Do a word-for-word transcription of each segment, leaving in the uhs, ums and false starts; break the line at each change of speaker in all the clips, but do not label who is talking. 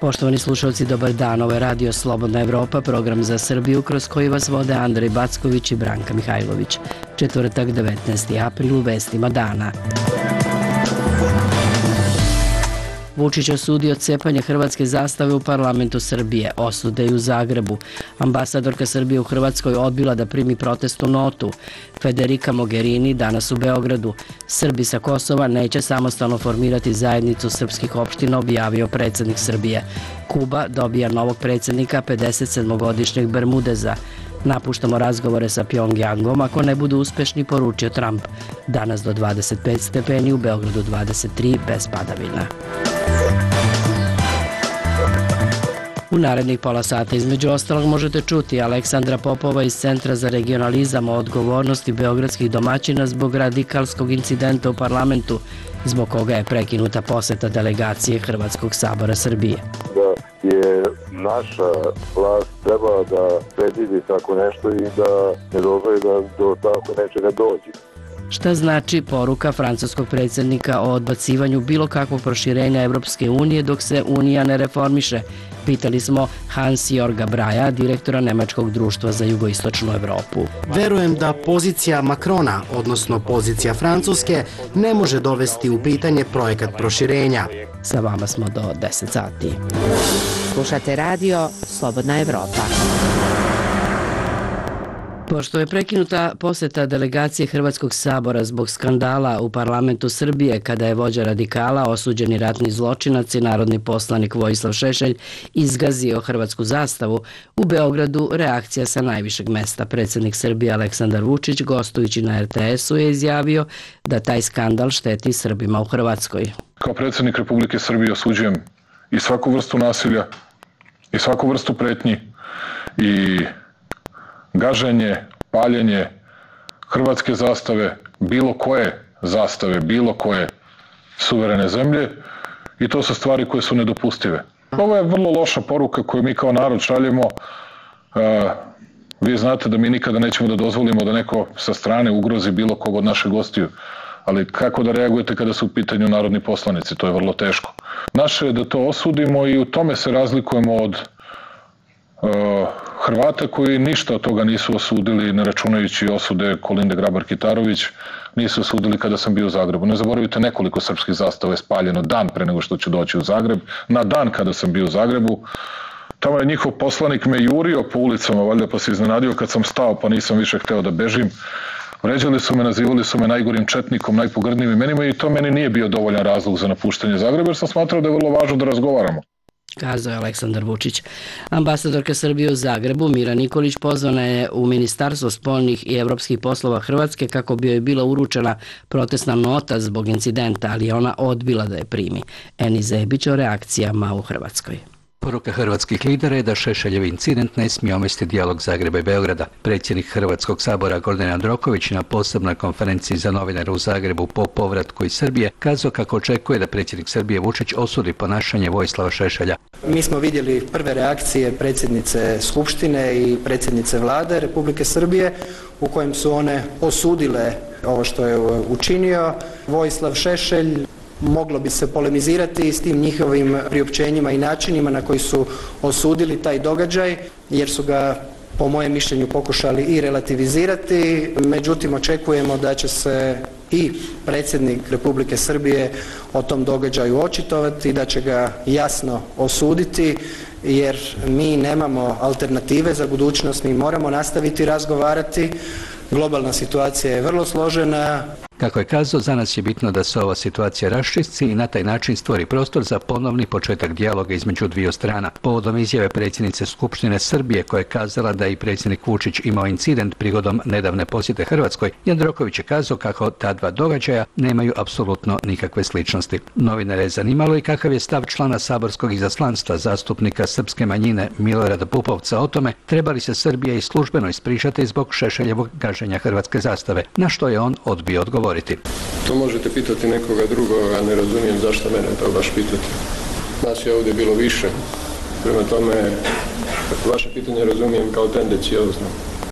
Poštovani slušalci, dobar dan. Ovo je Radio Slobodna Evropa, program za Srbiju kroz koji vas vode Andrej Backović i Branka Mihajlović. Četvrtak, devetnaesti april, u vestima dana. Vučić osudio cepanje hrvatske zastave u parlamentu Srbije, osude i u Zagrebu. Ambasadorka Srbije u Hrvatskoj odbila da primi protestnu notu. Federica Mogherini danas u Beogradu. Srbi sa Kosova neće samostalno formirati zajednicu srpskih opština, objavio predsjednik Srbije. Kuba dobija novog predsjednika, pedesetsedmogodišnjeg Bermudeza. Napuštamo razgovore sa Pjongjangom ako ne budu uspešni, poručio Trump. Danas do dvadeset pet stepeni, u Beogradu dvadeset tri, bez padavina. U narednih pola sata između ostalog možete čuti Aleksandra Popova iz Centra za regionalizam o odgovornosti beogradskih domaćina zbog radikalskog incidenta u parlamentu, zbog koga je prekinuta poseta delegacije Hrvatskog sabora Srbije.
Da je naša vlast trebala da predvidi tako nešto i da ne dozvoli da do tako nečega dođe.
Šta znači poruka francuskog predsjednika o odbacivanju bilo kakvog proširenja Evropske unije dok se Unija ne reformiše? Pitali smo Hans-Jorga Braja, direktora Nemačkog društva za jugoistočnu Evropu.
Verujem da pozicija Makrona, odnosno pozicija Francuske, ne može dovesti u pitanje projekat proširenja.
Sa vama smo do deset sati.
Slušate radio Slobodna Evropa.
Pošto je prekinuta poseta delegacije Hrvatskog sabora zbog skandala u parlamentu Srbije kada je vođa radikala, osuđeni ratni zločinac i narodni poslanik Vojislav Šešelj izgazio hrvatsku zastavu, u Beogradu reakcija sa najvišeg mesta. Predsjednik Srbije Aleksandar Vučić, gostujući na er te esu, je izjavio da taj skandal šteti Srbima u Hrvatskoj.
Kao predsjednik Republike Srbije osuđujem i svaku vrstu nasilja i svaku vrstu pretnji i gaženje, paljenje hrvatske zastave, bilo koje zastave, bilo koje suverene zemlje, i to su stvari koje su nedopustive. Ovo je vrlo loša poruka koju mi kao narod šaljemo. Vi znate da mi nikada nećemo da dozvolimo da neko sa strane ugrozi bilo kog od naših gostiju, ali kako da reagujete kada su u pitanju narodni poslanici, to je vrlo teško. Naše je da to osudimo i u tome se razlikujemo od Hrvata koji ništa od toga nisu osudili, ne računajući osude Kolinde Grabar-Kitarović, nisu osudili kada sam bio u Zagrebu. Ne zaboravite, nekoliko srpskih zastava je spaljeno dan pre nego što ću doći u Zagreb, na dan kada sam bio u Zagrebu. Tamo je njihov poslanik me jurio po ulicama, valjda pa se iznenadio kad sam stao, pa nisam više hteo da bežim. Vređali su me, nazivali su me najgorim četnikom, najpogrdnijim imenima, i to meni nije bio dovoljan razlog za napuštanje Zagreba, jer sam smatrao da je vrlo važno da razgovaramo,
kazao je Aleksandar Vučić. Ambasadorka Srbije u Zagrebu Mira Nikolić pozvana je u Ministarstvo spoljnih i evropskih poslova Hrvatske kako bi joj bila uručena protestna nota zbog incidenta, ali je ona odbila da je primi. Eni Zebić o reakcijama u Hrvatskoj.
Poruka hrvatskih lidera je da Šešeljev incident ne smije omesti dijalog Zagreba i Beograda. Predsjednik Hrvatskog sabora Gordan Jandroković na posebnoj konferenciji za novinare u Zagrebu po povratku iz Srbije kazao kako očekuje da predsjednik Srbije Vučić osudi ponašanje Vojislava Šešelja.
Mi smo vidjeli prve reakcije predsjednice Skupštine i predsjednice Vlade Republike Srbije u kojem su one osudile ovo što je učinio Vojislav Šešelj. Moglo bi se polemizirati s tim njihovim priopćenjima i načinima na koji su osudili taj događaj, jer su ga, po mojem mišljenju, pokušali i relativizirati. Međutim, očekujemo da će se i predsjednik Republike Srbije o tom događaju očitovati, da će ga jasno osuditi, jer mi nemamo alternative za budućnost, mi moramo nastaviti razgovarati. Globalna situacija je vrlo složena.
Kako je kazao, za nas je bitno da se ova situacija raščisti i na taj način stvori prostor za ponovni početak dijaloga između dviju strana. Povodom izjave predsjednice Skupštine Srbije koja je kazala da je i predsjednik Vučić imao incident prigodom nedavne posjete Hrvatskoj, Jandroković je kazao kako ta dva događaja nemaju apsolutno nikakve sličnosti. Novinare je zanimalo i kakav je stav člana saborskog izaslanstva zastupnika srpske manjine Milorada Pupovca o tome treba li se Srbija i službeno ispričati zbog Šešeljevog gaženja hrvatske zastave, na što je on odbio odgovoriti.
To možete pitati nekoga drugoga, a ne razumijem zašto mene to baš pitati. Nas je ovdje bilo više, prema tome vaše pitanje razumijem kao tendenciozno.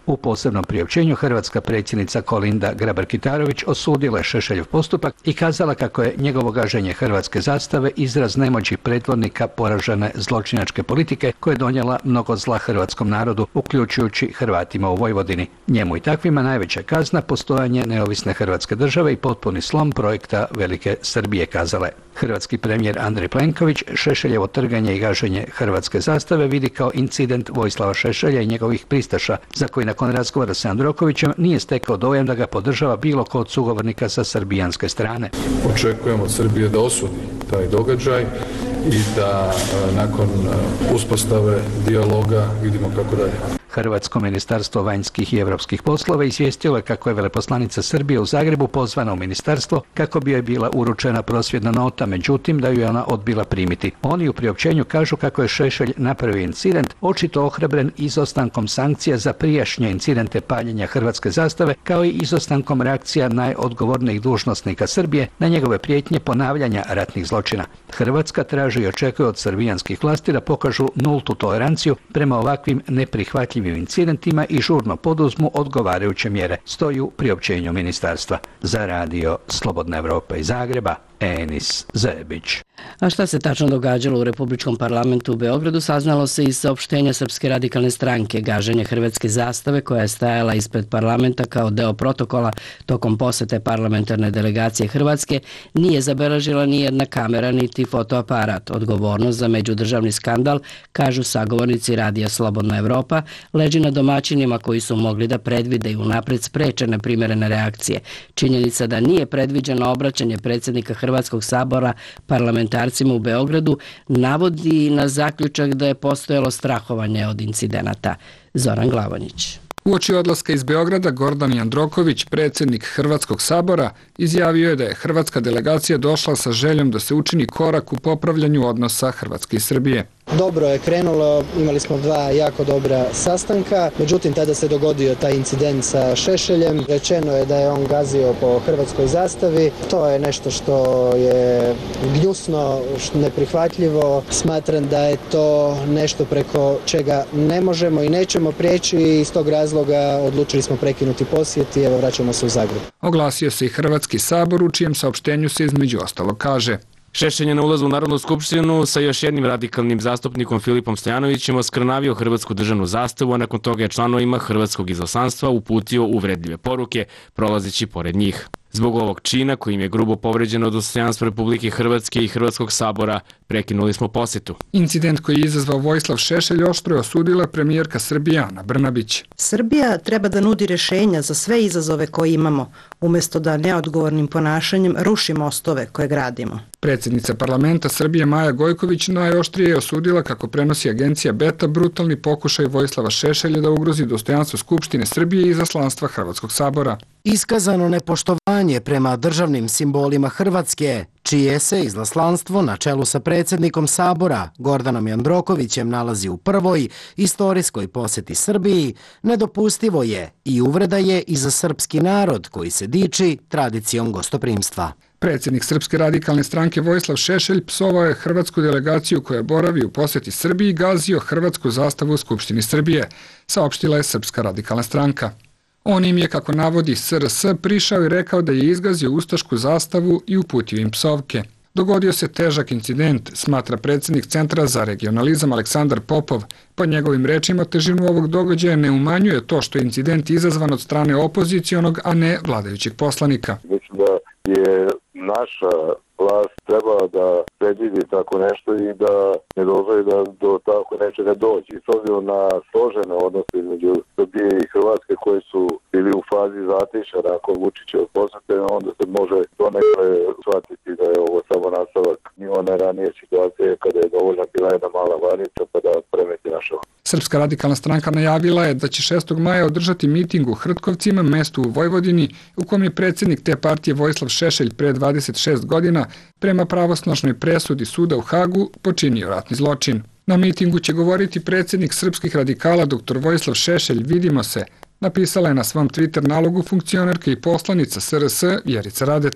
U posebnom priopćenju hrvatska predsjednica Kolinda Grabar-Kitarović osudila je Šešeljev postupak i kazala kako je njegovo gaženje hrvatske zastave izraz nemoći predvodnika poražene zločinačke politike koja je donijela mnogo zla hrvatskom narodu, uključujući Hrvatima u Vojvodini. Njemu i takvima najveća kazna postojanje neovisne hrvatske države i potpuni slom projekta Velike Srbije, kazale. Hrvatski premijer Andrej Plenković Šešeljevo trganje i gaženje hrvatske zastave vidi kao incident Vojislava Šešelja i njegovih pristaša, za koji nakon razgovora sa Jandrokovićem nije stekao dojam da ga podržava bilo ko od sugovornika sa srbijanske strane.
Očekujem od Srbije da osudi taj događaj i da nakon uspostave dijaloga vidimo kako dalje.
Hrvatsko ministarstvo vanjskih i europskih poslova izvijestilo je kako je veleposlanica Srbije u Zagrebu pozvana u ministarstvo kako bi joj bila uručena prosvjedna nota, međutim da ju je ona odbila primiti. Oni u priopćenju kažu kako je Šešelj napravio incident, očito ohrabren izostankom sankcija za prijašnje incidente paljenja hrvatske zastave, kao i izostankom reakcija najodgovornijih dužnosnika Srbije na njegove prijetnje ponavljanja ratnih zločina. Hrvatska traži i očekuje od srbijanskih vlasti da pokažu nultu toleranciju prema ovakvim neprihvatljivim incidentima i žurno poduzmu odgovarajuće mjere, stoji u priopćenju ministarstva. Za radio Slobodna Evropa iz Zagreba, Enis Zebić.
A šta se tačno događalo u Republičkom parlamentu u Beogradu saznalo se iz saopštenja Srpske radikalne stranke. Gaženje hrvatske zastave koja je stajala ispred parlamenta kao deo protokola tokom posete parlamentarne delegacije Hrvatske nije zabeležila ni jedna kamera niti fotoaparat. Odgovornost za međudržavni skandal, kažu sagovornici radija Slobodna Evropa, leži na domaćinima koji su mogli da predvide i unapred spreče neprimjerene reakcije. Činjenica da nije predviđeno obraćanje predsjednika Hrvatskog sabora parlamentarcima u Beogradu navodi na zaključak da je postojalo strahovanje od incidenata. Zoran Glavonjić.
Uoči odlaska iz Beograda, Gordan Jandroković, predsjednik Hrvatskog sabora, izjavio je da je hrvatska delegacija došla sa željom da se učini korak u popravljanju odnosa Hrvatske i Srbije.
Dobro je krenulo, imali smo dva jako dobra sastanka, međutim tada se dogodio taj incident sa Šešeljem. Rečeno je da je on gazio po hrvatskoj zastavi. To je nešto što je gnjusno, neprihvatljivo. Smatram da je to nešto preko čega ne možemo i nećemo prijeći i iz tog razloga odlučili smo prekinuti posjet i evo vraćamo se u Zagreb.
Oglasio se i Hrvatski sabor, u čijem saopštenju se između ostalog kaže:
Šešelj je na ulazu u Narodnu skupštinu sa još jednim radikalnim zastupnikom Filipom Stojanovićem oskrnavio hrvatsku državnu zastavu, a nakon toga je članovima hrvatskog izaslanstva uputio uvredljive poruke, prolazeći pored njih. Zbog ovog čina, kojim je grubo povređeno dostojanstvo Republike Hrvatske i Hrvatskog sabora, prekinuli smo posjetu.
Incident koji je izazvao Vojislav Šešelj oštro je osudila premijerka Srbije Ana Brnabić.
Srbija treba da nudi rješenja za sve izazove koje imamo, umjesto da neodgovornim ponašanjem ruši mostove koje gradimo.
Predsjednica parlamenta Srbije Maja Gojković najoštrije je osudila, kako prenosi agencija Beta, brutalni pokušaj Vojislava Šešelja da ugrozi dostojanstvo Skupštine Srbije i izaslanstva Hrvatskog sabora.
Iskazano nepoštovanje prema državnim simbolima Hrvatske, čije se izaslanstvo na čelu sa predsjednikom sabora Gordanom Jandrokovićem nalazi u prvoj istorijskoj posjeti Srbiji, nedopustivo je i uvreda je i za srpski narod koji se diči tradicijom gostoprimstva.
Predsjednik Srpske radikalne stranke Vojislav Šešelj psovao je hrvatsku delegaciju koja boravi u posjeti Srbiji i gazio hrvatsku zastavu u Skupštini Srbije, saopštila je Srpska radikalna stranka. On im je, kako navodi S R S, prišao i rekao da je izgazio ustašku zastavu i uputio im psovke. Dogodio se težak incident, smatra predsjednik Centra za regionalizam Aleksandar Popov. Po njegovim rečima, težinu ovog događaja ne umanjuje to što je incident izazvan od strane opozicionog, a ne vladajućeg poslanika.
Mislim da je naša vlast trebala da predvidi tako nešto i da ne dozvoli da do tako nečega dođe. S obzirom na složene odnose između Srbije i Hrvatske koji su bili u fazi zatišja nakon Vučićeve posete, onda se može to nekako shvatiti da je ovo samo nastavak ni one ranije situacije kada je dovoljna bila jedna mala vanica pa da premeti naša.
Srpska radikalna stranka najavila je da će šestog maja održati miting u Hrtkovcima, mestu u Vojvodini, u kom je predsjednik te partije Vojislav Šešelj pre dvadeset šest godina prema pravosnažnoj presudi suda u Hagu počinio ratni zločin. Na mitingu će govoriti predsjednik srpskih radikala dr Vojislav Šešelj, vidimo se, napisala je na svom Twitter nalogu funkcionerka i poslanica S R S Vjerica Radeta.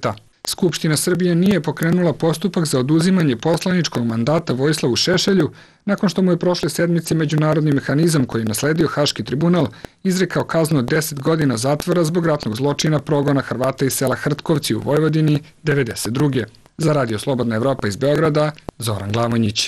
Skupština Srbije nije pokrenula postupak za oduzimanje poslaničkog mandata Vojislavu Šešelju nakon što mu je prošle sedmice međunarodni mehanizam koji je nasledio Haški tribunal izrekao kaznu od deset godina zatvora zbog ratnog zločina progona Hrvata iz sela Hrtkovci u Vojvodini devedeset druge. Za Radio Slobodna Evropa iz Beograda, Zoran Glavonjić.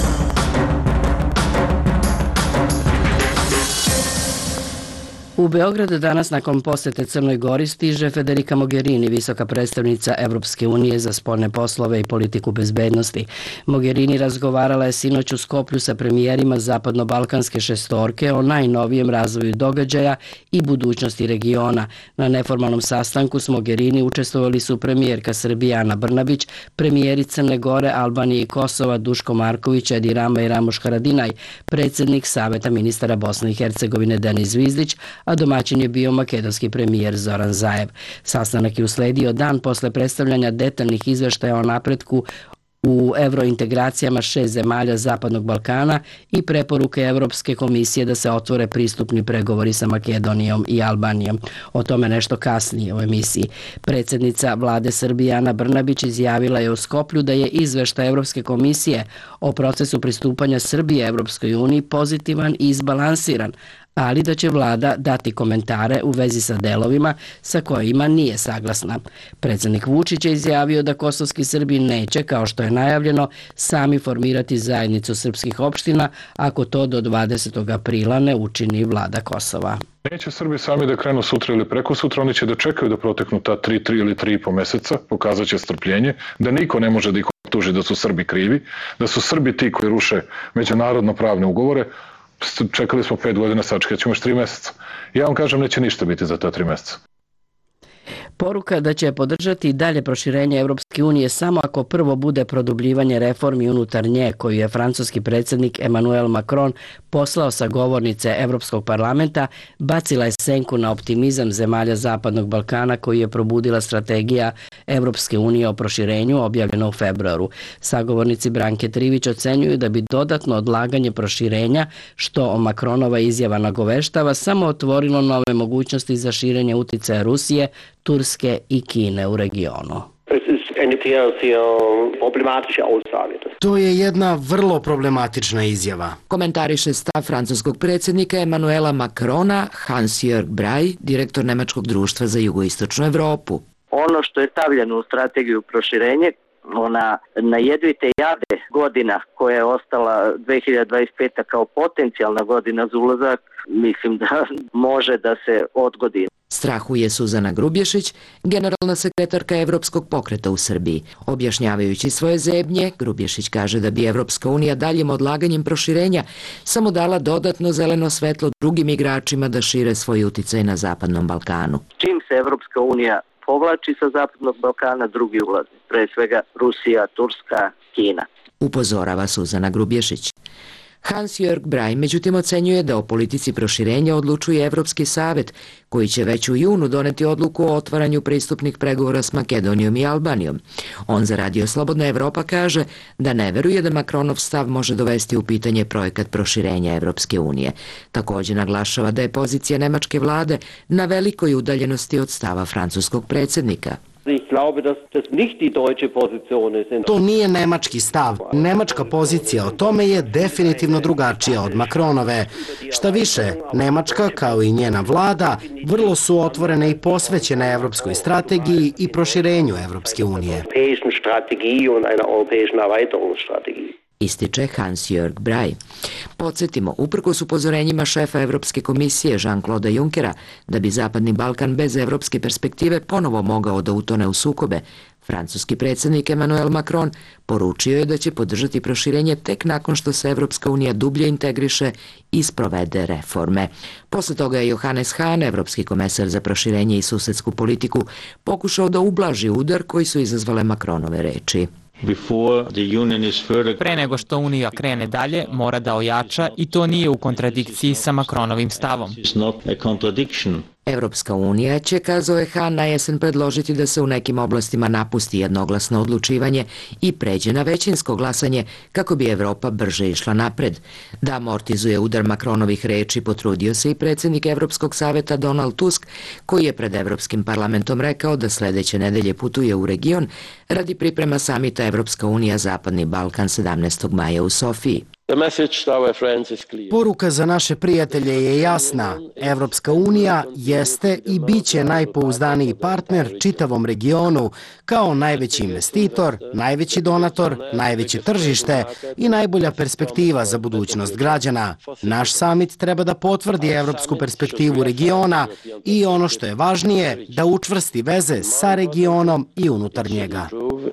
U Beograd danas nakon posete Crnoj Gori stiže Federica Mogherini, visoka predstavnica Evropske unije za spoljne poslove i politiku bezbednosti. Mogherini razgovarala je sinoć u Skoplju sa premijerima zapadno-balkanske šestorke o najnovijem razvoju događaja i budućnosti regiona. Na neformalnom sastanku s Mogherini učestvovali su premijerka Srbije Ana Brnabić, premijeri Crne Gore, Albanije i Kosova Duško Marković, Edi Rama i Ramoš Haradinaj, predsjednik Saveta ministara Bosne i Hercegovine Denis Zvizdić, a domaćin je bio makedonski premijer Zoran Zaev. Sastanak je usledio dan posle predstavljanja detaljnih izveštaja o napretku u evrointegracijama šest zemalja Zapadnog Balkana i preporuke Evropske komisije da se otvore pristupni pregovori sa Makedonijom i Albanijom. O tome nešto kasnije u emisiji. Predsjednica vlade Srbije Ana Brnabić izjavila je u Skoplju da je izveštaj Evropske komisije o procesu pristupanja Srbije Evropskoj uniji pozitivan i izbalansiran, ali da će vlada dati komentare u vezi sa delovima sa kojima nije saglasna. Predsjednik Vučić je izjavio da kosovski Srbi neće, kao što je najavljeno, sami formirati zajednicu srpskih opština ako to do dvadesetog aprila ne učini vlada Kosova.
Neće Srbi sami da krenu sutra ili preko sutra, oni će da čekaju da proteknu ta tri, tri ili tri i po meseca, pokazat će strpljenje, da niko ne može da ih optuži da su Srbi krivi, da su Srbi ti koji ruše međunarodno pravne ugovore. Čekali smo pet godina, sačekat ćemo još tri meseca. Ja vam kažem, neće ništa biti za ta tri meseca.
Poruka da će podržati dalje proširenje Evropske unije samo ako prvo bude produbljivanje reformi unutar nje koju je francuski predsjednik Emmanuel Macron poslao sa govornice Evropskog parlamenta, bacila je senku na optimizam zemalja Zapadnog Balkana koji je probudila strategija Evropske unije o proširenju objavljena u februaru. Sagovornici Branke Trivić ocenjuju da bi dodatno odlaganje proširenja, što o Macronova izjava nagoveštava, samo otvorilo nove mogućnosti za širenje uticaja Rusije, Turske i Kine u regionu.
To je jedna vrlo problematična izjava.
Komentariše stav francuskog predsjednika Emmanuela Macrona Hans-Jörg Brey, direktor Nemačkog društva za jugoistočnu Evropu.
Ono što je stavljeno u strategiju proširenja, ona na jedvite jade godina koja je ostala dve hiljade dvadeset peta kao potencijalna godina za ulazak, mislim da može da se odgodi.
Strahuje Suzana Grubješić, generalna sekretarka Evropskog pokreta u Srbiji. Objašnjavajući svoje zebnje, Grubješić kaže da bi Evropska unija daljim odlaganjem proširenja samo dala dodatno zeleno svetlo drugim igračima da šire svoj uticaj na Zapadnom Balkanu.
Čim se Evropska unija povlači sa Zapadnog Balkana, drugi ulazi, pre svega Rusija, Turska, Kina.
Upozorava Suzana Grubješić. Hans-Jörg Brey međutim ocenjuje da o politici proširenja odlučuje Evropski savet, koji će već u junu doneti odluku o otvaranju pristupnih pregovora s Makedonijom i Albanijom. On za Radio Slobodna Evropa kaže da ne veruje da Macronov stav može dovesti u pitanje projekat proširenja Evropske unije. Također naglašava da je pozicija nemačke vlade na velikoj udaljenosti od stava francuskog predsjednika.
To nije nemački stav. Nemačka pozicija o tome je definitivno drugačija od Macronove. Šta više, Nemačka, kao i njena vlada, vrlo su otvorene i posvećene evropskoj strategiji i proširenju Evropske unije.
Ističe Hans-Jörg Brey. Podsjetimo, uprkos upozorenjima šefa Evropske komisije Jean-Claude Junckera da bi Zapadni Balkan bez evropske perspektive ponovo mogao da utone u sukobe, francuski predsjednik Emmanuel Macron poručio je da će podržati proširenje tek nakon što se Evropska unija dublje integriše i sprovede reforme. Posle toga je Johannes Hahn, evropski komesar za proširenje i susedsku politiku, pokušao da ublaži udar koji su izazvale Macronove reči.
Pre nego što Unija krene dalje, mora da ojača i to nije u kontradikciji sa Macronovim stavom.
Evropska unija će, kazao je Han, na jesen predložiti da se u nekim oblastima napusti jednoglasno odlučivanje i pređe na većinsko glasanje kako bi Evropa brže išla napred. Da amortizuje udar Makronovih reči potrudio se i predsjednik Evropskog saveta Donald Tusk, koji je pred Evropskim parlamentom rekao da sledeće nedelje putuje u region radi priprema samita Evropska unija Zapadni Balkan sedamnaestog maja u Sofiji.
Poruka za naše prijatelje je jasna. Evropska unija jeste i bit će najpouzdaniji partner čitavom regionu kao najveći investitor, najveći donator, najveće tržište i najbolja perspektiva za budućnost građana. Naš samit treba da potvrdi evropsku perspektivu regiona i ono što je važnije, da učvrsti veze sa regionom i unutar njega.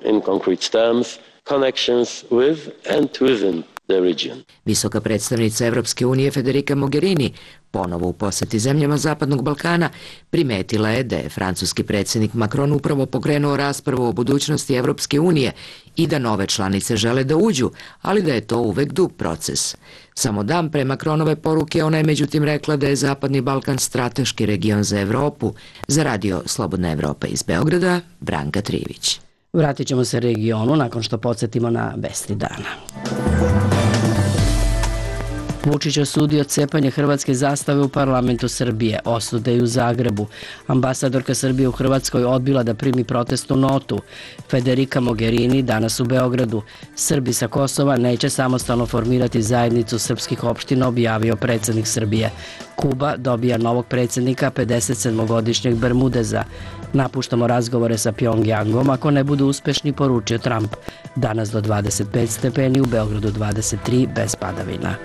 Visoka predstavnica Evropske unije Federica Mogherini, ponovo u poseti zemljama Zapadnog Balkana, primetila je da je francuski predsjednik Macron upravo pokrenuo raspravu o budućnosti Evropske unije i da nove članice žele da uđu, ali da je to uvek dug proces. Samo dan pre Macronove poruke ona je međutim rekla da je Zapadni Balkan strateški region za Evropu. Za radio Slobodna Evropa iz Beograda, Branka Trivić.
Vratit ćemo se regionu nakon što podsjetimo na vesti dana. Vučić osudio cepanje hrvatske zastave u parlamentu Srbije, osude i u Zagrebu. Ambasadorka Srbije u Hrvatskoj odbila da primi protestnu notu. Federica Mogherini danas u Beogradu. Srbi sa Kosova neće samostalno formirati zajednicu srpskih opština, objavio predsjednik Srbije. Kuba dobija novog predsjednika, pedesetsedmogodišnjeg Bermudeza. Napuštamo razgovore sa Pjongjangom ako ne budu uspešni, poručio Trump. Danas do dvadeset pet stepeni, u Beogradu dvadeset tri bez padavina.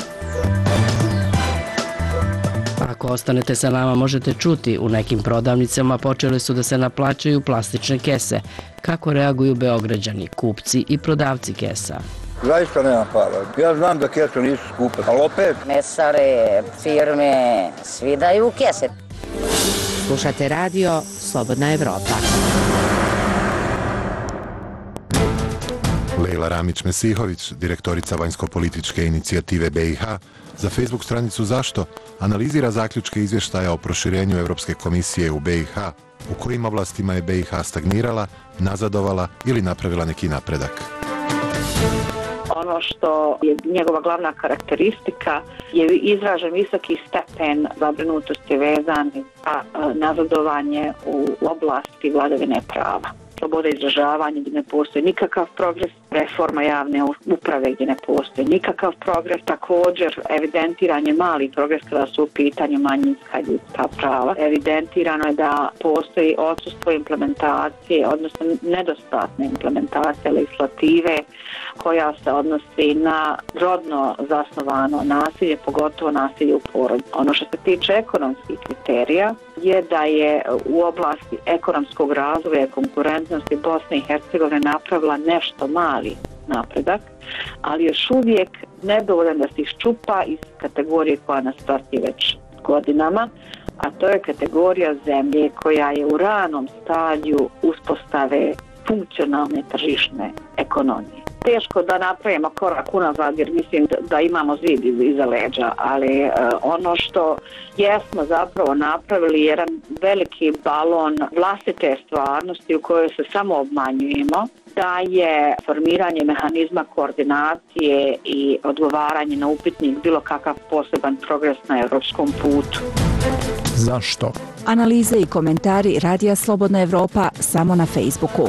Ako ostanete sa nama možete čuti, u nekim prodavnicama počele su da se naplaćaju plastične kese. Kako reaguju Beograđani, kupci i prodavci kesa?
Zaista nemam para. Ja znam da kese nisu skupe, ali opet... Mesare, firme, svi daju kese.
Slušate radio Slobodna Evropa.
Lejla Ramić-Mesihović, direktorica vanjsko-političke inicijative B i H, za Facebook stranicu Zašto analizira zaključke izvještaja o proširenju Evropske komisije u B i H, u kojim oblastima je B i H stagnirala, nazadovala ili napravila neki napredak.
Ono što je njegova glavna karakteristika je izražen visoki stepen zabrinutosti vezan za nazadovanje u oblasti vladavine prava. Sloboda izražavanja gdje ne postoji nikakav progres, reforma javne uprave gdje ne postoji nikakav progres, također evidentiranje mali progres kada su u pitanju manjinska ljudska prava. Evidentirano je da postoji odsustvo implementacije, odnosno nedostatne implementacije legislative koja se odnosi na rodno zasnovano nasilje, pogotovo nasilje u porodici. Ono što se tiče ekonomskih kriterija je da je u oblasti ekonomskog razvoja i konkurentnosti Bosne i Hercegovine napravila nešto mali napredak, ali još uvijek nedovoljan da se iščupa iz kategorije koja nas prati već godinama, a to je kategorija zemlje koja je u ranom stadiju uspostave funkcionalne tržišne ekonomije. Teško da napravimo korak unazad jer mislim da imamo zid iza leđa, ali uh, ono što jesmo zapravo napravili je jedan veliki balon vlastite stvarnosti u kojoj se samo obmanjujemo, da je formiranje mehanizma koordinacije i odgovaranje na upitnik bilo kakav poseban progres na evropskom putu.
Zašto? Analize i komentari Radija Slobodna Evropa samo na Facebooku.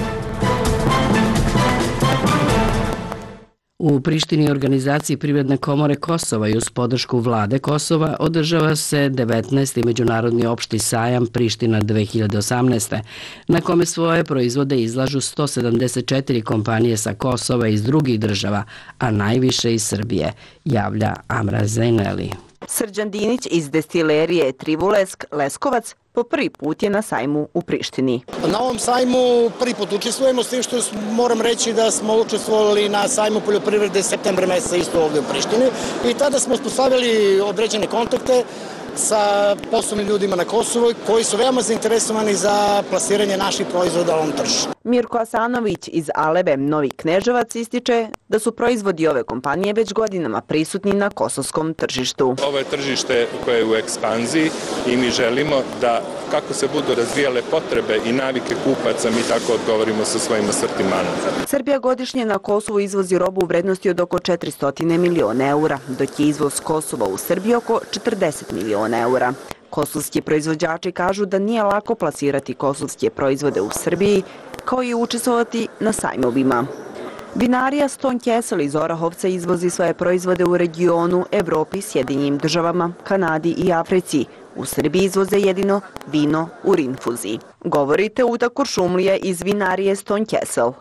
U Prištini organizaciji Privredne komore Kosova i uz podršku vlade Kosova održava se devetnaesti međunarodni opšti sajam Priština dve hiljade osamnaeste. na kome svoje proizvode izlažu sto sedamdeset četiri kompanije sa Kosova i iz drugih država, a najviše iz Srbije, javlja Amra Zeneli.
Srđan Dinić iz destilerije Trivulesk Leskovac po prvi put je na sajmu u Prištini.
Na ovom sajmu prvi put učestvujemo, s tim što moram reći da smo učestvovali na sajmu poljoprivrede septembra meseca isto ovdje u Prištini i tada smo uspostavili određene kontakte sa poslovnim ljudima na Kosovu koji su veoma zainteresovani za plasiranje naših proizvoda u ovom tržištu.
Mirko Asanović iz Alebe, Novi Kneževac, ističe da su proizvodi ove kompanije već godinama prisutni na kosovskom tržištu.
Ovo je tržište koje je u ekspanziji i mi želimo da kako se budu razvijale potrebe i navike kupaca, mi tako odgovorimo sa svojim asortimanom.
Srbija godišnje na Kosovu izvozi robu u vrednosti od oko četiristo miliona eura, dok je izvoz Kosova u Srbiji oko četrdeset miliona eura. Kosovski proizvođači kažu da nije lako plasirati kosovske proizvode u Srbiji, kao i učestvovati na sajmovima. Vinarija Stone Castle iz Orahovca izvozi svoje proizvode u regionu, Evropi, Sjedinjenim državama, Kanadi i Africi. U Srbiji izvoze jedino vino u rinfuziji. Govorite Uta Kuršumlija iz vinarije Stone Castle.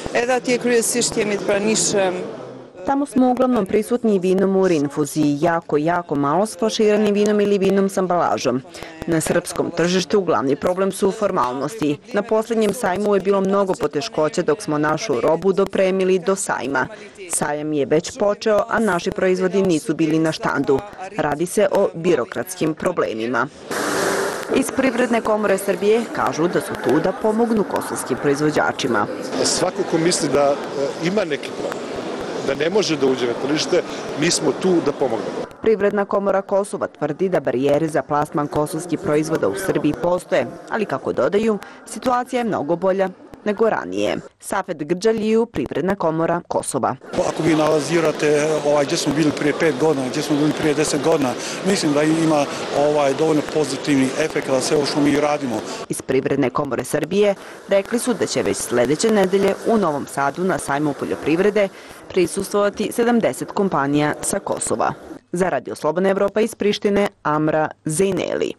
Tamo smo uglavnom prisutni vinom u rinfuziji, jako, jako malo s flaširanim vinom ili vinom s ambalažom. Na srpskom tržištu glavni problem su formalnosti. Na posljednjem sajmu je bilo mnogo poteškoća dok smo našu robu dopremili do sajma. Sajam je već počeo, a naši proizvodi nisu bili na štandu. Radi se o birokratskim problemima. Iz Privredne komore Srbije kažu da su tu da pomognu kosovskim proizvođačima.
Svako ko misli da ima neki problem, da ne može da uđe na tržište, mi smo tu da pomognemo.
Privredna komora Kosova tvrdi da barijere za plasman kosovskih proizvoda u Srbiji postoje, ali kako dodaju, situacija je mnogo bolja nego ranije. Safet Grđaliju, Privredna komora Kosova.
Ako vi analizirate ovaj, gdje smo bili prije pet godina, gdje smo bili prije deset godina, mislim da ima ovaj, dovoljno pozitivni efekt za sve ovo što mi radimo.
Iz Privredne komore Srbije rekli su da će već sljedeće nedelje u Novom Sadu na sajmu poljoprivrede prisustvovati sedamdeset kompanija sa Kosova. Za Radio Slobodna Evropa iz Prištine, Amra Zejneli.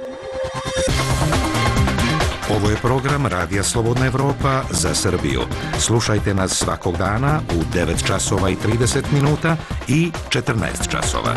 Ovo je program Radija Slobodna Evropa za Srbiju. Slušajte nas svakog dana u devet časova i trideset minuta i četrnaest časova.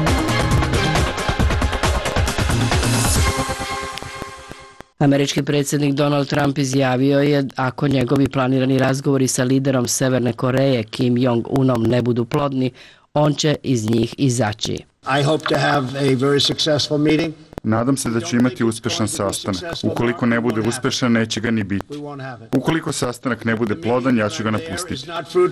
Američki predsjednik Donald Trump izjavio je ako njegovi planirani razgovori sa liderom Severne Koreje Kim Jong-unom ne budu plodni, on će iz njih izaći.
I hope to have a very successful meeting.
Nadam se da će imati uspešan sastanak. Ukoliko ne bude uspešan, neće ga ni biti. Ukoliko sastanak ne bude plodan, ja ću ga napustiti.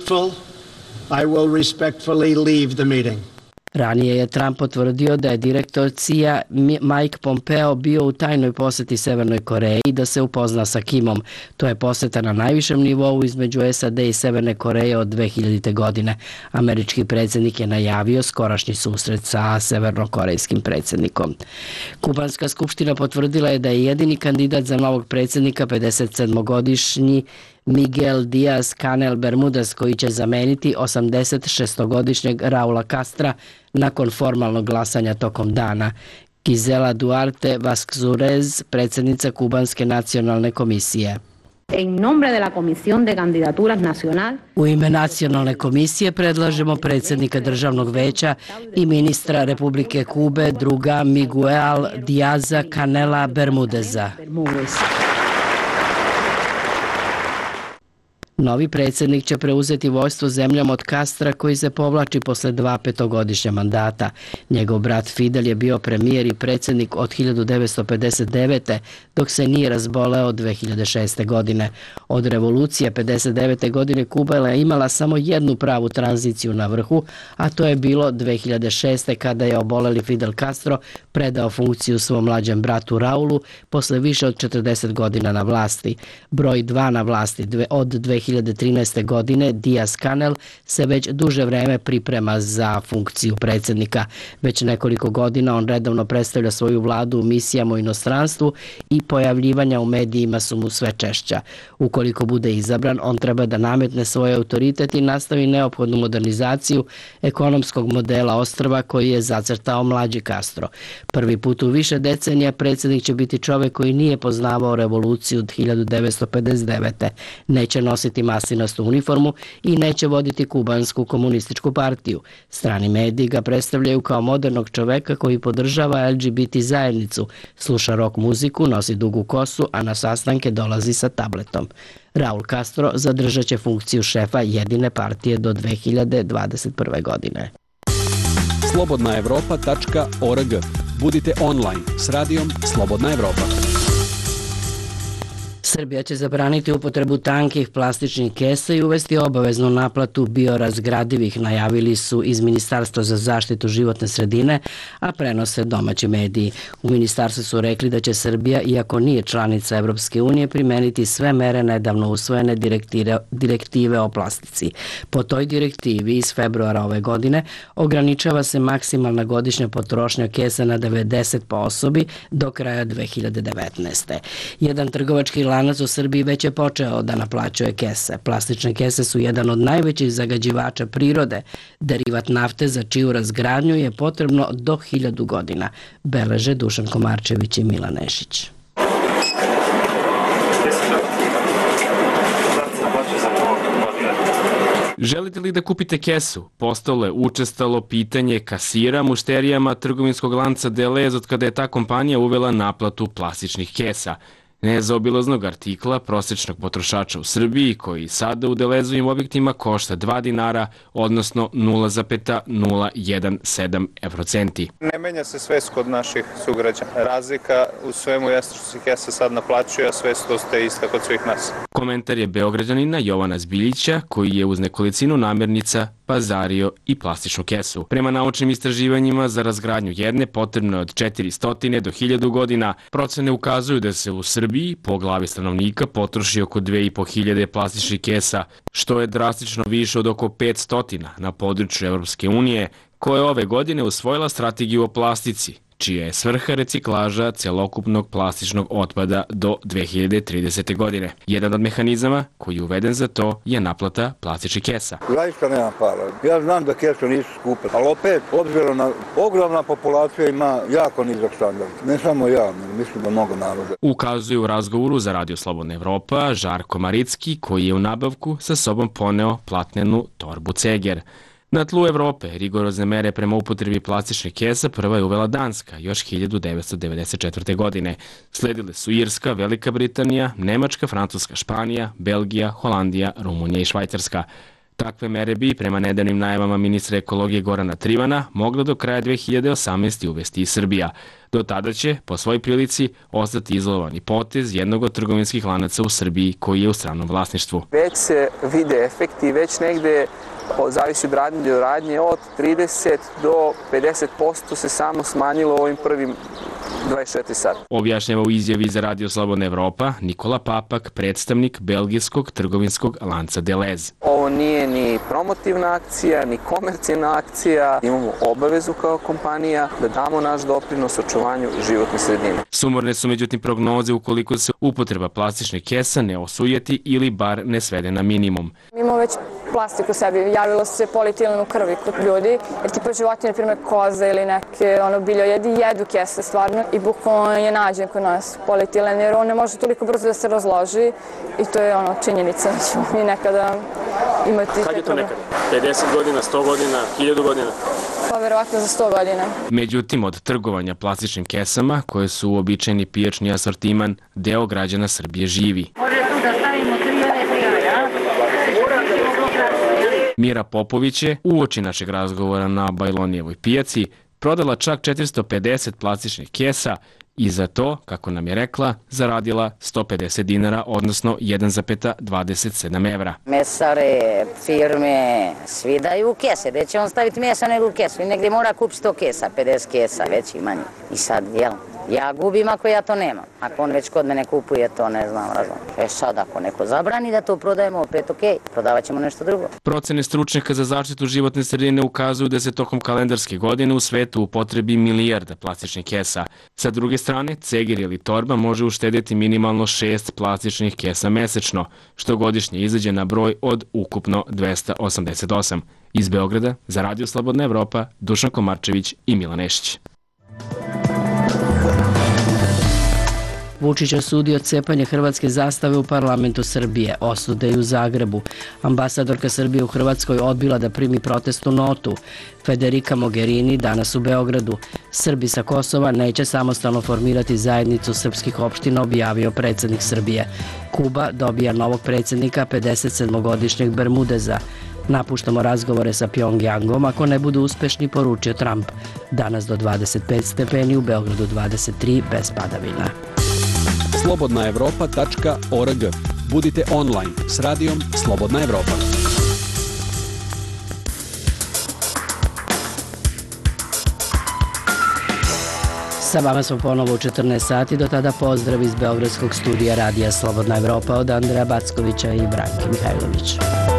Ranije je Trump potvrdio da je direktor C I A Mike Pompeo bio u tajnoj posjeti Severnoj Koreji i da se upozna sa Kimom. To je posjeta na najvišem nivou između S A D i Severne Koreje od dve hiljadite. godine. Američki predsjednik je najavio skorašnji susret sa severnokorejskim predsjednikom. Kubanska skupština potvrdila je da je jedini kandidat za novog predsjednika pedesetsedmogodišnji Miguel Díaz-Canel Bermudez, koji će zameniti osamdesetšestogodišnjeg Raula Castra nakon formalnog glasanja tokom dana. Gisela Duarte Vázquez, predsjednica Kubanske nacionalne komisije.
En nombre de la Comisión de Candidaturas Nacional.
U ime nacionalne komisije predlažemo predsjednika državnog veća i ministra Republike Kube druga Miguel Díaza-Canela Bermudeza. Novi predsjednik će preuzeti vojstvo zemljom od Castra koji se povlači posle dva petogodišnja mandata. Njegov brat Fidel je bio premijer i predsjednik od hiljadu devetsto pedeset devete. dok se nije razboleo dve hiljade šeste. godine. Od revolucije pedeset devete. godine Kuba je imala samo jednu pravu tranziciju na vrhu, a to je bilo dve hiljade šeste. kada je oboleli Fidel Castro predao funkciju svom mlađem bratu Raulu posle više od četrdeset godina na vlasti. Broj dva na vlasti od dve hiljade trinaeste. godine Díaz-Canel se već duže vreme priprema za funkciju predsjednika. Već nekoliko godina on redovno predstavlja svoju vladu u misijama u inostranstvu i pojavljivanja u medijima su mu sve češća. Ukoliko bude izabran, on treba da nametne svoj autoritet i nastavi neophodnu modernizaciju ekonomskog modela ostrva koji je zacrtao mlađi Castro. Prvi put u više decenija predsjednik će biti čovjek koji nije poznavao revoluciju od hiljadu devetsto pedeset devete. Neće nositi maslinastu uniformu i neće voditi kubansku komunističku partiju. Strani mediji ga predstavljaju kao modernog čoveka koji podržava L G B T zajednicu, sluša rock muziku, nosi dugu kosu, a na sastanke dolazi sa tabletom. Raul Castro zadržat će funkciju šefa jedine partije do dve hiljade dvadeset prve. godine.
slobodna evropa tačka org
Budite online s radijom Slobodna Evropa.
Srbija će zabraniti upotrebu tankih plastičnih kesa i uvesti obaveznu naplatu biorazgradivih, najavili su iz Ministarstva za zaštitu životne sredine, a prenose domaći mediji. U ministarstvu su rekli da će Srbija, iako nije članica Evropske unije, primeniti sve mere nedavno usvojene direktive, direktive o plastici. Po toj direktivi iz februara ove godine ograničava se maksimalna godišnja potrošnja kesa na devedeset po osobi do kraja dve hiljade devetnaeste. Jedan trgovački lanac u Srbiji već je počeo da naplaćuje kese. Plastične kese su jedan od najvećih zagađivača prirode. Derivat nafte za čiju razgradnju je potrebno do hiljadu godina, beleže Dušan Komarčević i Milan Nešić.
Želite li da kupite kesu? Postalo je učestalo pitanje kasira mušterijama trgovinskog lanca Delhaize od kada je ta kompanija uvela naplatu plastičnih kesa. Nezaobilaznog artikla prosječnog potrošača u Srbiji, koji sada u Delhaizovim objektima košta dva dinara, odnosno nula zarez nula jedan sedam evrocenti.
Ne menja se svest kod naših sugrađana. Razlika u svemu jeste što se kesa sad naplaćuje, a svest ostaje ista kod svih nas.
Komentar je Beograđanina Jovana Zbiljića, koji je uz nekolicinu namirnica pazario i plastičnu kesu. Prema naučnim istraživanjima za razgradnju jedne potrebno je od četiristo do hiljadu godina. Procene ukazuju da se u Srbiji po glavi stanovnika potroši oko dve i po hiljade plastičnih kesa, što je drastično više od oko petsto na području Evropske unije, koja je ove godine usvojila strategiju o plastici, čija je svrha reciklaža celokupnog plastičnog otpada do dve hiljade tridesete. godine. Jedan od mehanizama koji je uveden za to je naplata plastičnih kesa.
Zaista nema para. Ja znam da kese nisu skupe, ali opet, obzirom na ogromna populacija ima jako nizak standard. Ne samo ja, mislim da mnogo naroda.
Ukazuje u razgovoru za Radio Slobodna Evropa Žarko Maricki, koji je u nabavku sa sobom poneo platnenu torbu Ceger. Na tlu Evrope rigorozne mere prema upotrebi plastičnih kesa prva je uvela Danska još hiljadu devetsto devedeset četvrte. godine. Sledile su Irska, Velika Britanija, Nemačka, Francuska, Španija, Belgija, Holandija, Rumunija i Švajcarska. Takve mere bi, prema nedavnim najavama ministra ekologije Gorana Trivana, mogla do kraja dve hiljade osamnaeste. uvesti i Srbija. Do tada će, po svoj prilici, ostati izolovani potez jednog od trgovinskih lanaca u Srbiji koji je u stranom vlasništvu.
Već se vide efekti, već negde, zavisi od radnje do radnje, od trideset do pedeset posto se samo smanjilo u ovim prvim dvadeset četiri sata.
Objašnjava u izjavi za Radio Slobodna Evropa Nikola Papak, predstavnik belgijskog trgovinskog lanca Delhaize.
Ovo nije ni promotivna akcija, ni komercijalna akcija. Imamo obavezu kao kompanija da damo naš doprinos očuvanju životne sredine.
Sumorne su međutim prognoze ukoliko se upotreba plastičnih kesa ne osujeti ili bar ne svede na minimum.
Imamo već plastiku u sebi, javilo se polietilen u krvi kod ljudi, jer tipa životinje, na primjer koza ili neke ono, biljojedi, jedu kese stvarno i bukvalno je nađen kod nas polietilen, jer on ne može toliko brzo da se razloži i to je ono činjenica da ćemo mi nekada imati...
Kad je to nekada? pedeset godina, sto godina, hiljadu godina?
Pa verovatno za sto godina.
Međutim, od trgovanja plastičnim kesama, koje su uobičajeni pijačni asortiman, deo građana Srbije živi.
Može tu da stavimo tri ove tri jaja.
Mira Popović je, uoči našeg razgovora na Bajlonijevoj pijaci, prodala čak četiristo pedeset plastičnih kesa i za to, kako nam je rekla, zaradila sto pedeset dinara, odnosno jedan zarez dvadeset sedam evra.
Mesare, firme, svi daju kese. Gde će on staviti mesa nego u kesu? I negdje mora kupiti sto kesa, pedeset kesa, već i manje. I sad, jel? Ja gubim ako ja to nemam. Ako on već kod mene kupuje, to ne znam, razum. E sad, ako neko zabrani da to prodajemo, opet ok, prodavat ćemo nešto drugo.
Procene stručnjaka za zaštitu životne sredine ukazuju da se tokom kalendarske godine u svetu upotrebi milijarda plastičnih kesa. Sa druge strane, ceger ili torba može uštedjeti minimalno šest plastičnih kesa mesečno, što godišnje izađe na broj od ukupno dvesta osamdeset osam. Iz Beograda, za Radio Slobodna Evropa, Dušan Komarčević i Milan Nešić.
Vučić osudio cepanje hrvatske zastave u parlamentu Srbije, osude i u Zagrebu. Ambasadorka Srbije u Hrvatskoj odbila da primi protestnu notu. Federica Mogherini danas u Beogradu. Srbi sa Kosova neće samostalno formirati zajednicu srpskih opština, objavio predsjednik Srbije. Kuba dobija novog predsjednika, pedeset sedmogodišnjeg Bermudeza. Napuštamo razgovore sa Pjongjangom ako ne budu uspešni, poručio Trump. Danas do dvadeset pet stepeni, u Beogradu dvadeset tri bez padavina.
slobodna evropa tačka org. Budite online s radijom Slobodna Evropa.
Sa vama smo ponovo u četrnaest sati, do tada pozdrav iz Beogradskog studija Radija Slobodna Evropa od Andreja Backovića i Branke Mihajlović.